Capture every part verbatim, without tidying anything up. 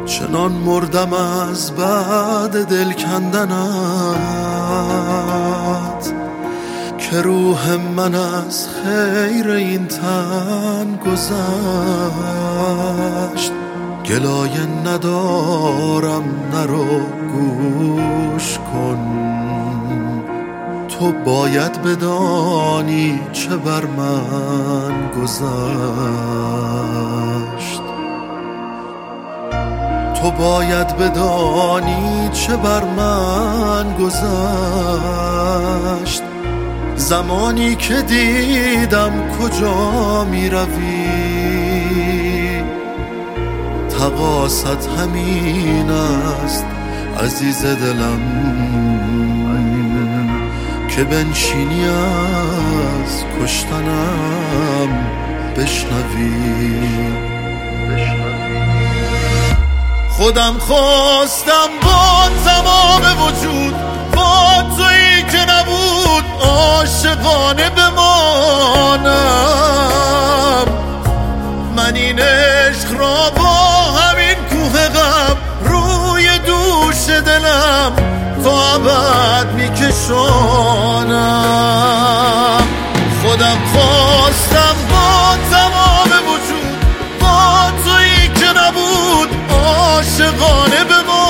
چنان مردم از بعد دل کندنت که روح من از خیر این تن گذشت. گلایه ندارم نرو گوش کن، تو باید بدانی چه بر من گذشت. تو باید بدانی چه بر من گذشت. زمانی که دیدم کجا می روی، تقاصت همین است عزیز دلم که بنشینی از کشتنم بشنوی. خودم خواستم با تمام وجود با تویی که نبود عاشقانه بمانم. من این عشق را با همین کوه غم روی دوش دلم تا ابد میکشانم. خودم خواستم با تمام وجود با تویی که نبود عاشقانه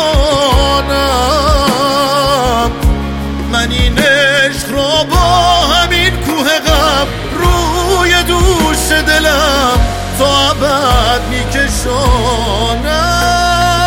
بمانم. من این عشق را با همین کوه غم روی دوش دلم تا ابد میکشانم.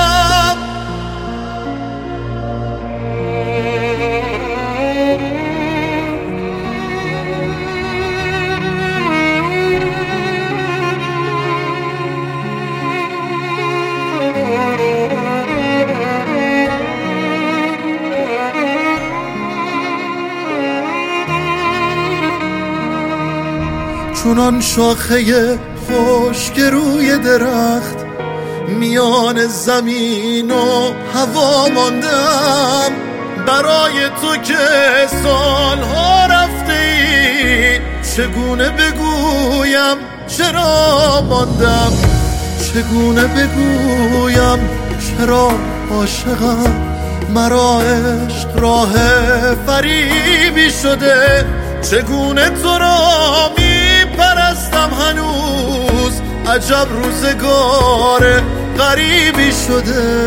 چونان شاخه خشک روی درخت میان زمین و هوا ماندم. برای تو که سالها رفته ای چگونه بگویم چرا ماندم. چگونه بگویم چرا عاشقم. مرا عشق راه فریبی شده. چگونه تو را می پرستم هنوز عجب روزگار غریبی شده.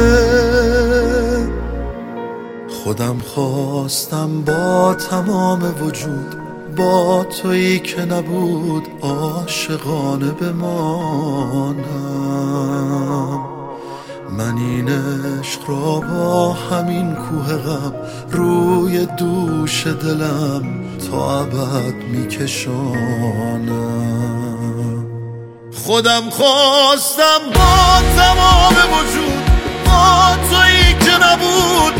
خودم خواستم با تمام وجود با تویی که نبود عاشقانه بمانم. من این عشق را با همین کوه غم روی دوش دلم تا ابد میکشانم. خودم خواستم با تمام وجود با تویی که نبود